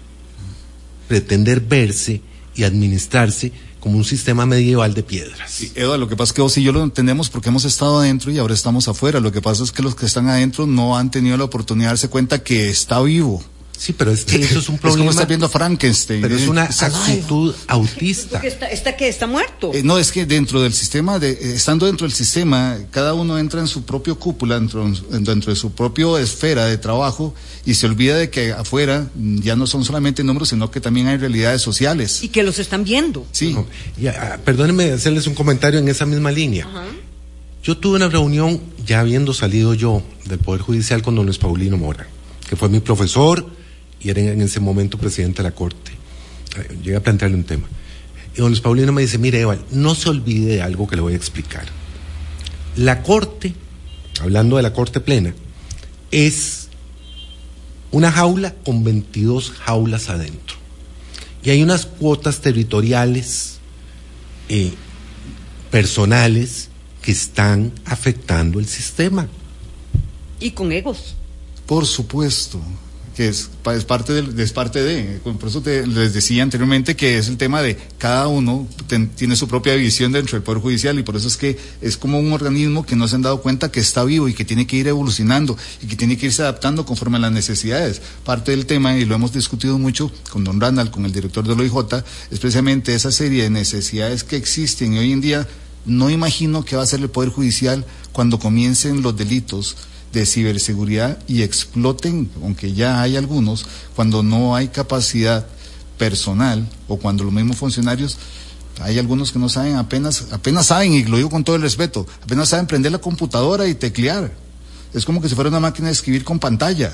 pretender verse y administrarse como un sistema medieval de piedras. Sí, Eduardo, lo que pasa es que vos y yo lo entendemos porque hemos estado adentro y ahora estamos afuera. Lo que pasa es que los que están adentro no han tenido la oportunidad de darse cuenta que está vivo. Sí, pero es que eso es un problema. Es como estar viendo a Frankenstein. Pero es una actitud autista. Porque está, está que está muerto. Eh, no, es que dentro del sistema, de, eh, estando dentro del sistema, cada uno entra en su propio cúpula, dentro, dentro de su propia esfera de trabajo y se olvida de que afuera ya no son solamente números, sino que también hay realidades sociales. Y que los están viendo. Sí. No, ya, perdónenme hacerles un comentario en esa misma línea. Ajá. Yo tuve una reunión, ya habiendo salido yo del Poder Judicial, con don Luis Paulino Mora, que fue mi profesor y era en ese momento presidente de la Corte. Llegué a plantearle un tema. Y don Luis Paulino me dice, mire, Eval, no se olvide de algo que le voy a explicar. La Corte, hablando de la Corte Plena, es una jaula con veintidós jaulas adentro. Y hay unas cuotas territoriales, eh, personales, que están afectando el sistema. Y con egos. Por supuesto. Que es, es parte de, es parte de, por eso te, les decía anteriormente que es el tema de cada uno ten, tiene su propia visión dentro del Poder Judicial y por eso es que es como un organismo que no se han dado cuenta que está vivo y que tiene que ir evolucionando y que tiene que irse adaptando conforme a las necesidades. Parte del tema, y lo hemos discutido mucho con don Randall, con el director del O I J, es precisamente esa serie de necesidades que existen y hoy en día no imagino qué va a hacer el Poder Judicial cuando comiencen los delitos de ciberseguridad y exploten, aunque ya hay algunos, cuando no hay capacidad personal o cuando los mismos funcionarios, hay algunos que no saben, apenas apenas saben, y lo digo con todo el respeto, apenas saben prender la computadora y teclear. Es como que si fuera una máquina de escribir con pantalla.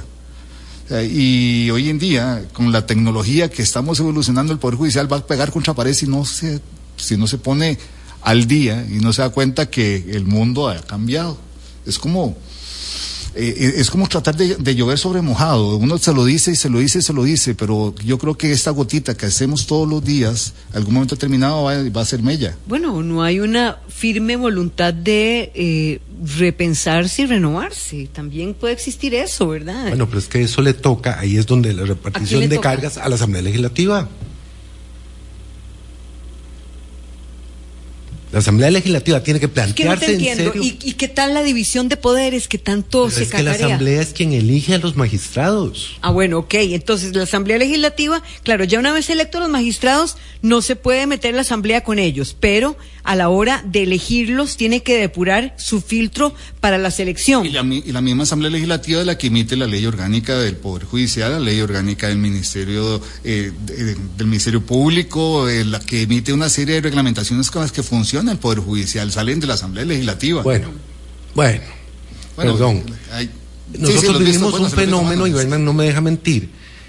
Y hoy en día, con la tecnología que estamos evolucionando, el Poder Judicial va a pegar contra pared si no se, si no se pone al día y no se da cuenta que el mundo ha cambiado. Es como... Eh, es como tratar de, de llover sobre mojado, uno se lo dice y se lo dice y se lo dice, pero yo creo que esta gotita que hacemos todos los días, algún momento determinado va, va a ser mella. Bueno, no hay una firme voluntad de eh, repensarse y renovarse, también puede existir eso, ¿verdad? Bueno, pero es que eso le toca, ahí es donde la repartición de toca? cargas a la Asamblea Legislativa. La Asamblea Legislativa tiene que plantearse es que no te entiendo. en serio. ¿Y, ¿Y qué tal la división de poderes que tanto Pero se es que cacarea? la Asamblea es quien elige a los magistrados. Ah, bueno, ok. Entonces, la Asamblea Legislativa, claro, ya una vez electos los magistrados, no se puede meter la Asamblea con ellos, pero a la hora de elegirlos tiene que depurar su filtro para la selección. Y la, y la misma Asamblea Legislativa es la que emite la ley orgánica del Poder Judicial, la ley orgánica del Ministerio eh, de, del Ministerio Público, eh, la que emite una serie de reglamentaciones con las que funciona el Poder Judicial, salen de la Asamblea Legislativa. Bueno, bueno, bueno perdón. Hay, Nosotros sí, sí, vivimos vistos, un bueno, fenómeno, y Berman no me deja mentir.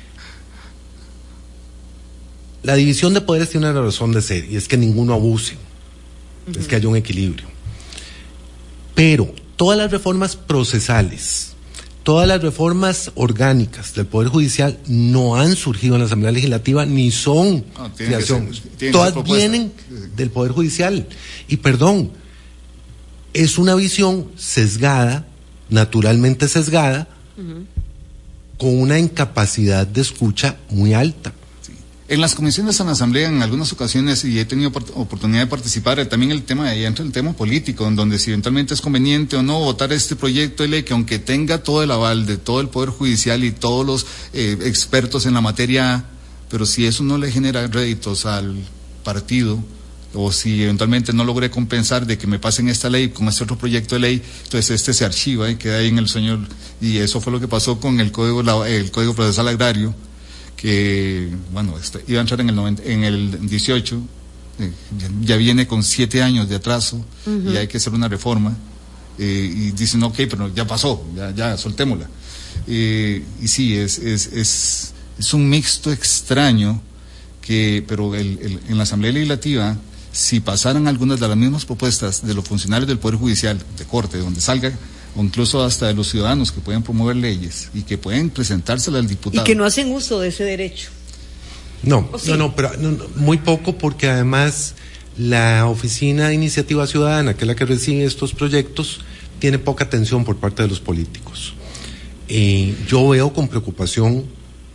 La división de poderes tiene una razón de ser, y es que ninguno abuse, uh-huh. es que haya un equilibrio. Pero todas las reformas procesales, todas las reformas orgánicas del Poder Judicial no han surgido en la Asamblea Legislativa ni son no, creación. Ser, todas vienen del Poder Judicial. Y perdón, es una visión sesgada, naturalmente sesgada, uh-huh. con una incapacidad de escucha muy alta. En las comisiones en la Asamblea, en algunas ocasiones, y he tenido oportunidad de participar, también el tema, ahí entra el tema político, en donde si eventualmente es conveniente o no votar este proyecto de ley, que aunque tenga todo el aval de todo el Poder Judicial y todos los eh, expertos en la materia, pero si eso no le genera réditos al partido, o si eventualmente no logré compensar de que me pasen esta ley con este otro proyecto de ley, entonces este se archiva y queda ahí en el sueño, y eso fue lo que pasó con el Código, el Código Procesal Agrario, que, bueno, este, iba a entrar en el, noventa, en el dieciocho, eh, ya, ya viene con siete años de atraso, uh-huh. y hay que hacer una reforma, eh, y dicen, ok, pero ya pasó, ya, ya soltémosla. Eh, y sí, es, es, es, es un mixto extraño, que, pero el, el, en la Asamblea Legislativa, si pasaran algunas de las mismas propuestas de los funcionarios del Poder Judicial, de corte, donde salga, o incluso hasta de los ciudadanos que pueden promover leyes y que pueden presentárselas al diputado. Y que no hacen uso de ese derecho. No, sí? no, no, pero no, no, muy poco, porque además la Oficina de Iniciativa Ciudadana, que es la que recibe estos proyectos, tiene poca atención por parte de los políticos. Eh, yo veo con preocupación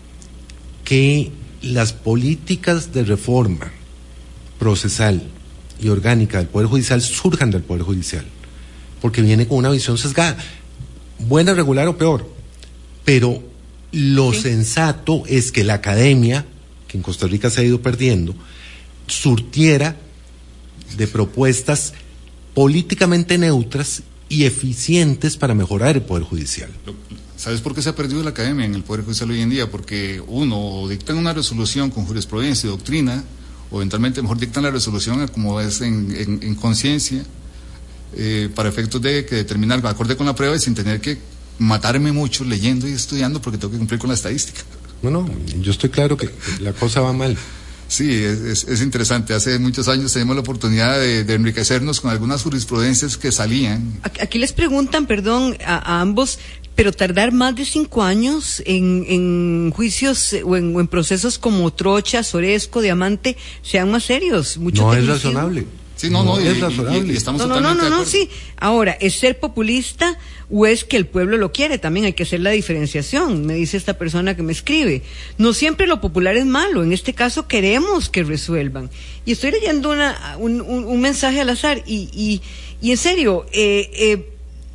que las políticas de reforma procesal y orgánica del Poder Judicial surjan del Poder Judicial, porque viene con una visión sesgada, buena, regular o peor, pero lo sí. sensato es que la academia, que en Costa Rica se ha ido perdiendo, surtiera de propuestas políticamente neutras y eficientes para mejorar el Poder Judicial. ¿Sabes por qué se ha perdido la academia en el Poder Judicial hoy en día? Porque uno, dictan una resolución con jurisprudencia y doctrina, o eventualmente mejor dictan la resolución como es en, en, en conciencia, Eh, para efectos de que determinar acorde con la prueba y sin tener que matarme mucho leyendo y estudiando porque tengo que cumplir con la estadística. No, no, yo estoy claro que la cosa va mal. Sí, es, es, es interesante. Hace muchos años tenemos la oportunidad de, de enriquecernos con algunas jurisprudencias que salían. Aquí les preguntan, perdón, a, a ambos, pero tardar más de cinco años en, en juicios o en, o en procesos como Trocha, Soresco, Diamante, sean más serios. Mucho no tecnicismo. Es razonable. Sí, no, no, no y, es razonable. Y, y estamos no, no, totalmente no, no, de no, acuerdo. sí. Ahora, ¿es ser populista o es que el pueblo lo quiere? También hay que hacer la diferenciación, me dice esta persona que me escribe. No siempre lo popular es malo, en este caso queremos que resuelvan. Y estoy leyendo una, un, un, un mensaje al azar y, y, y en serio, eh, eh,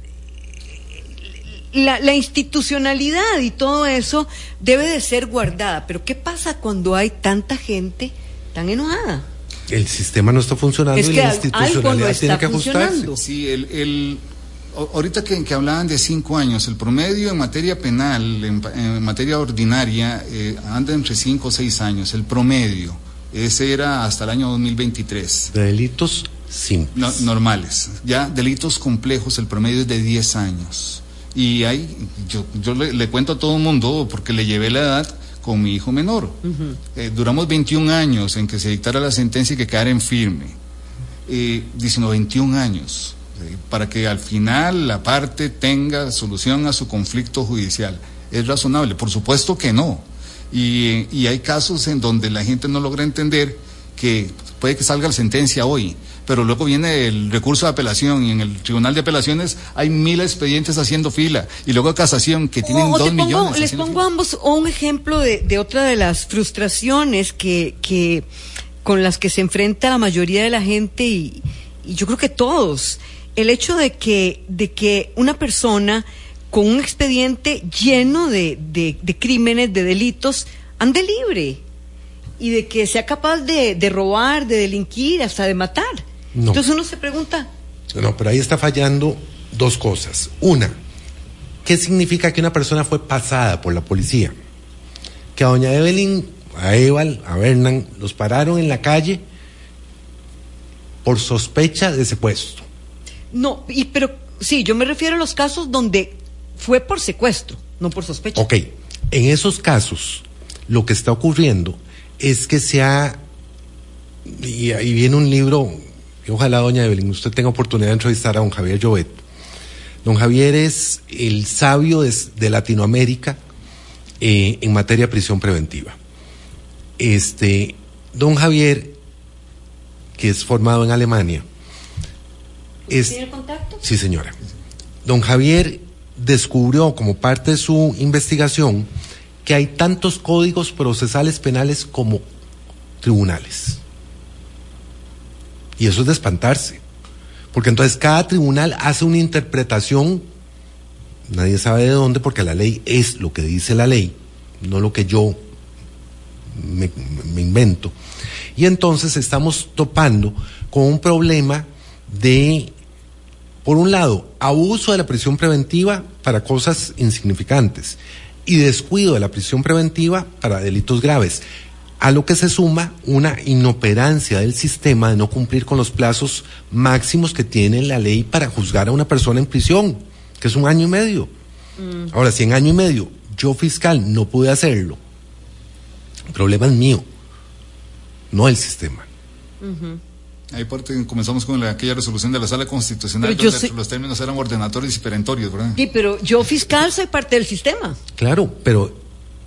la, la institucionalidad y todo eso debe de ser guardada, pero ¿qué pasa cuando hay tanta gente tan enojada? El sistema no está funcionando, es que y la institucionalidad no tiene que ajustarse. Sí, el, el, ahorita que, que hablaban de cinco años, el promedio en materia penal, en, en materia ordinaria, eh, anda entre cinco o seis años, el promedio. Ese era hasta el año dos mil veintitrés. De delitos simples. No, normales. Ya delitos complejos, el promedio es de diez años. Y hay, yo, yo le, le cuento a todo el mundo, porque le llevé la edad con mi hijo menor. Uh-huh. Eh, duramos veintiún años en que se dictara la sentencia y que quedara en firme. Eh, dicen veintiún años, eh, para que al final la parte tenga solución a su conflicto judicial. ¿Es razonable? Por supuesto que no. Y, y hay casos en donde la gente no logra entender que puede que salga la sentencia hoy, pero luego viene el recurso de apelación y en el Tribunal de Apelaciones hay mil expedientes haciendo fila y luego casación que tienen o, o dos pongo, millones. Les pongo a ambos un ejemplo de, de otra de las frustraciones que, que con las que se enfrenta la mayoría de la gente y, y yo creo que todos, el hecho de que, de que una persona con un expediente lleno de, de, de crímenes, de delitos, ande libre, y de que sea capaz de, de robar, de delinquir, hasta de matar. No. Entonces uno se pregunta... No, pero ahí está fallando dos cosas. Una, ¿qué significa que una persona fue pasada por la policía? Que a doña Evelyn, a Eval, a Bernan, los pararon en la calle por sospecha de secuestro. No, y pero sí, yo me refiero a los casos donde fue por secuestro, no por sospecha. Ok, en esos casos, lo que está ocurriendo es que se ha, y ahí viene un libro, que ojalá doña Evelyn, usted tenga oportunidad de entrevistar a don Javier Llobet. Don Javier es el sabio de, de Latinoamérica eh, en materia de prisión preventiva. Este, don Javier, que es formado en Alemania, es, ¿tiene contacto? Sí, señora. Don Javier descubrió como parte de su investigación que hay tantos códigos procesales penales como tribunales. Y eso es de espantarse, porque entonces cada tribunal hace una interpretación, nadie sabe de dónde, porque la ley es lo que dice la ley, no lo que yo me, me invento. Y entonces estamos topando con un problema de, por un lado, abuso de la prisión preventiva para cosas insignificantes y descuido de la prisión preventiva para delitos graves, a lo que se suma una inoperancia del sistema de no cumplir con los plazos máximos que tiene la ley para juzgar a una persona en prisión, que es un año y medio. Mm. Ahora, si en año y medio yo, fiscal, no pude hacerlo, el problema es mío, no el sistema. Uh-huh. Ahí parte, comenzamos con la, aquella resolución de la Sala Constitucional donde sé... los términos eran ordenatorios y perentorios, ¿verdad? Sí, pero yo, fiscal, soy parte del sistema. Claro, pero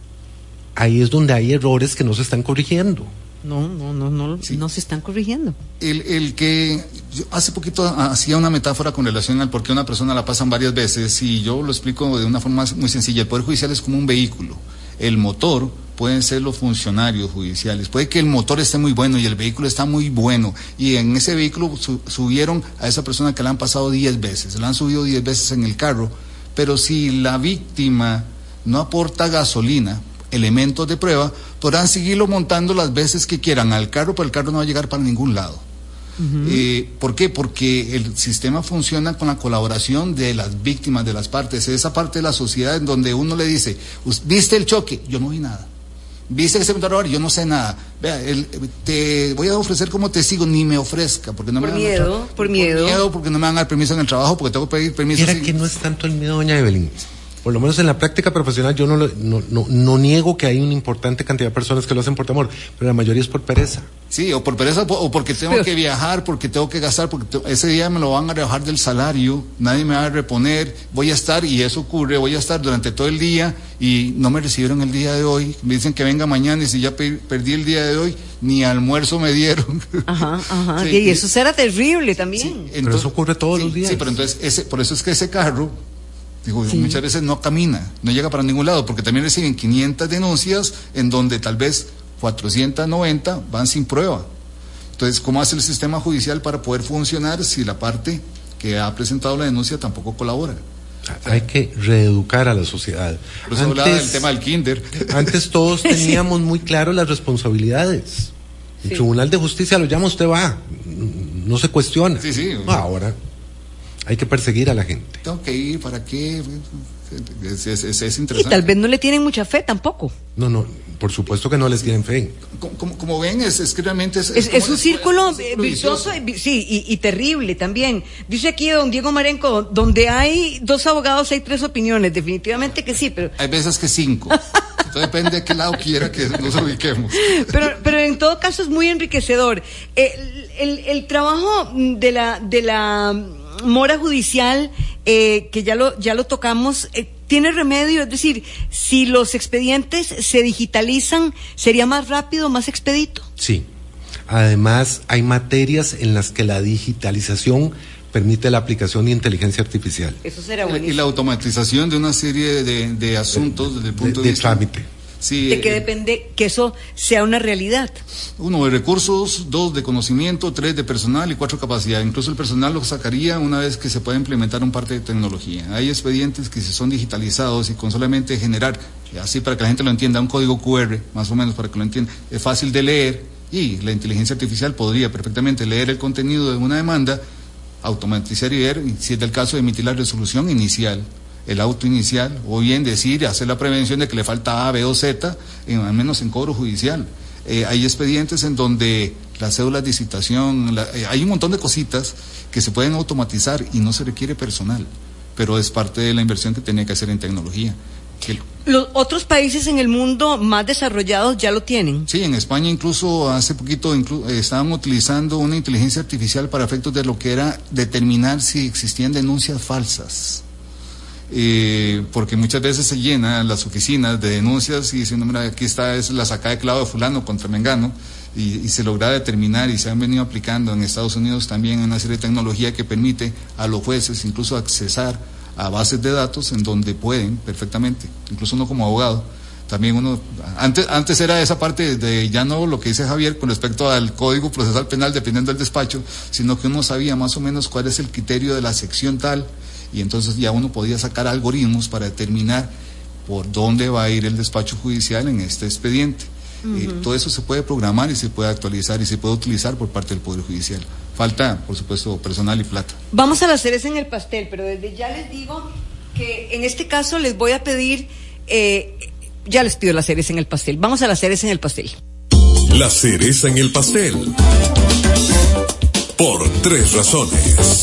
ahí es donde hay errores que no se están corrigiendo. No, no, no, no, sí. no se están corrigiendo. El, el que yo hace poquito hacía una metáfora con relación al por qué una persona la pasan varias veces, y yo lo explico de una forma muy sencilla. El Poder Judicial es como un vehículo. El motor pueden ser los funcionarios judiciales. Puede que el motor esté muy bueno y el vehículo está muy bueno, y en ese vehículo su, subieron a esa persona que la han pasado diez veces, la han subido diez veces en el carro, pero si la víctima no aporta gasolina, elementos de prueba, podrán seguirlo montando las veces que quieran al carro, pero el carro no va a llegar para ningún lado. Uh-huh. Eh, ¿Por qué? Porque el sistema funciona con la colaboración de las víctimas, de las partes, esa parte de la sociedad en donde uno le dice, ¿viste el choque? Yo no vi nada. ¿Viste que se me a robar? Yo no sé nada. Vea, el, te voy a ofrecer como testigo, ni me ofrezca, porque no por me miedo, van a, por, por miedo, por miedo, porque no me van a dar permiso en el trabajo, porque tengo que pedir permiso. Era sin... que no es tanto el miedo, doña Evelyn. Por lo menos en la práctica profesional yo no, no, no, no niego que hay una importante cantidad de personas que lo hacen por temor, pero la mayoría es por pereza. Sí, o por pereza o porque tengo pero... que viajar, porque tengo que gastar, porque te... ese día me lo van a rebajar del salario, nadie me va a reponer, voy a estar, y eso ocurre, voy a estar durante todo el día y no me recibieron el día de hoy, me dicen que venga mañana y si ya pe- perdí el día de hoy, ni almuerzo me dieron. Ajá, ajá, sí, y eso será terrible también. Sí, entonces, pero eso ocurre todos sí, los días. Sí, pero entonces, ese, por eso es que ese carro... Digo, sí. Muchas veces no camina, no llega para ningún lado, porque también reciben quinientas denuncias en donde tal vez cuatrocientas noventa van sin prueba. Entonces, ¿cómo hace el sistema judicial para poder funcionar si la parte que ha presentado la denuncia tampoco colabora? O sea, hay que reeducar a la sociedad. Por eso antes, hablaba del tema del kinder. Antes todos teníamos muy claro las responsabilidades. El sí. Tribunal de Justicia lo llama, usted va, no se cuestiona. Sí, sí. No, ahora hay que perseguir a la gente. Tengo que ir, ¿para qué? Es, es, es, es interesante. Y tal vez no le tienen mucha fe tampoco. No, no, por supuesto que no les tienen fe. Como, como, como ven, es, es que realmente es... Es, es, es un círculo virtuoso, sí, y, y terrible también. Dice aquí don Diego Marenco, donde hay dos abogados hay tres opiniones, definitivamente que sí, pero... Hay veces que cinco. Entonces depende de qué lado quiera que nos ubiquemos. Pero, pero en todo caso es muy enriquecedor. El, el, el trabajo de la... De la mora judicial, eh, que ya lo ya lo tocamos, eh, tiene remedio, es decir, si los expedientes se digitalizan, ¿sería más rápido, más expedito? Sí, además hay materias en las que la digitalización permite la aplicación de inteligencia artificial. Eso será buenísimo. Y la automatización de una serie de, de asuntos desde el punto de, de, de vista... trámite. Sí, ¿De qué eh, depende que eso sea una realidad? Uno, de recursos, dos, de conocimiento, tres, de personal y cuatro, capacidad. Incluso el personal lo sacaría una vez que se pueda implementar un parte de tecnología. Hay expedientes que se son digitalizados y con solamente generar, así para que la gente lo entienda, un código cu erre, más o menos para que lo entienda, es fácil de leer y la inteligencia artificial podría perfectamente leer el contenido de una demanda, automatizar y ver, si es del caso, emitir la resolución inicial, el auto inicial, o bien decir, hacer la prevención de que le falta A, B o Z, en, al menos en cobro judicial. Eh, hay expedientes en donde las cédulas de citación, la, eh, hay un montón de cositas que se pueden automatizar y no se requiere personal, pero es parte de la inversión que tiene que hacer en tecnología. Que, ¿Los otros países en el mundo más desarrollados ya lo tienen? Sí, en España incluso hace poquito inclu eh, estaban utilizando una inteligencia artificial para efectos de lo que era determinar si existían denuncias falsas. Eh, porque muchas veces se llenan las oficinas de denuncias y diciendo, mira, aquí está es la sacada de clavo de fulano contra mengano, y, y se logra determinar, y se han venido aplicando en Estados Unidos también una serie de tecnología que permite a los jueces incluso accesar a bases de datos en donde pueden perfectamente, incluso uno como abogado, también uno, antes, antes era esa parte de ya no lo que dice Javier con respecto al Código Procesal Penal dependiendo del despacho, sino que uno sabía más o menos cuál es el criterio de la sección tal, y entonces ya uno podía sacar algoritmos para determinar por dónde va a ir el despacho judicial en este expediente. Uh-huh. Eh, todo eso se puede programar y se puede actualizar y se puede utilizar por parte del Poder Judicial. Falta, por supuesto, personal y plata. Vamos a la cereza en el pastel, pero desde ya les digo que en este caso les voy a pedir, eh, ya les pido la cereza en el pastel. Vamos a la cereza en el pastel. La cereza en el pastel. Por tres razones.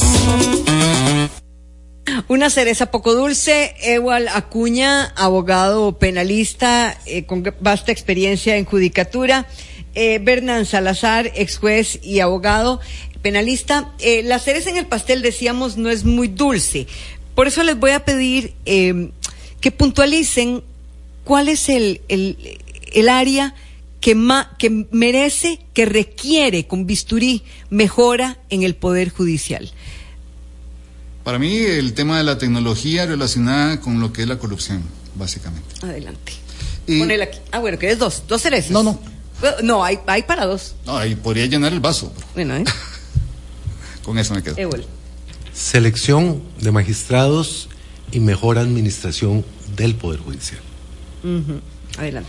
Una cereza poco dulce. Ewald Acuña, abogado penalista eh, con vasta experiencia en judicatura. Eh, Bernán Salazar, ex juez y abogado penalista. Eh, la cereza en el pastel, decíamos, no es muy dulce. Por eso les voy a pedir eh, que puntualicen cuál es el, el, el área que, ma, que merece, que requiere con bisturí mejora en el Poder Judicial. Para mí, el tema de la tecnología relacionada con lo que es la corrupción, básicamente. Adelante. Y... Ponela aquí. Ah, bueno, ¿quieres dos? ¿Dos cerezas? No, no. No, hay, hay para dos. No, ahí podría llenar el vaso. Bueno, ¿eh? Con eso me quedo. Ewald. Selección de magistrados y mejor administración del Poder Judicial. Uh-huh. Adelante.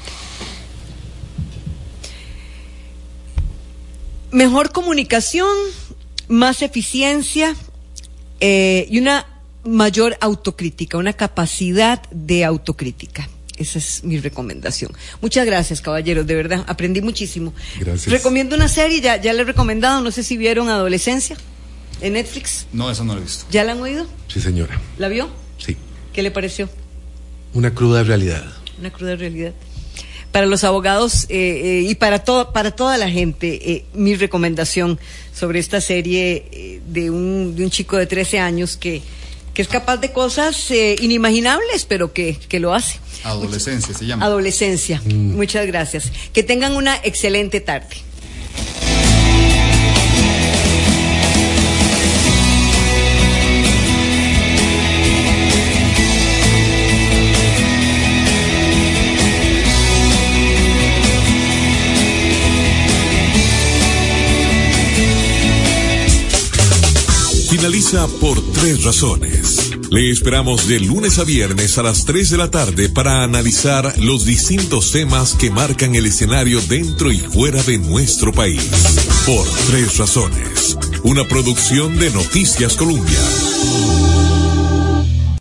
Mejor comunicación, más eficiencia eh, y una mayor autocrítica, una capacidad de autocrítica. Esa es mi recomendación. Muchas gracias, caballeros, de verdad, aprendí muchísimo. Gracias. Recomiendo una serie, ya, ya le he recomendado, no sé si vieron Adolescencia en Netflix. No, eso no lo he visto. ¿Ya la han oído? Sí, señora. ¿La vio? Sí. ¿Qué le pareció? Una cruda realidad. Una cruda realidad. Para los abogados eh, eh, y para, todo, para toda la gente, eh, mi recomendación sobre esta serie eh, de, un, de un chico de trece años que, que es capaz de cosas eh, inimaginables, pero que, que lo hace. Adolescencia Much- se llama. Adolescencia. Mm. Muchas gracias. Que tengan una excelente tarde. Finaliza Por Tres Razones. Le esperamos de lunes a viernes a las tres de la tarde para analizar los distintos temas que marcan el escenario dentro y fuera de nuestro país. Por Tres Razones, una producción de Noticias Colombia.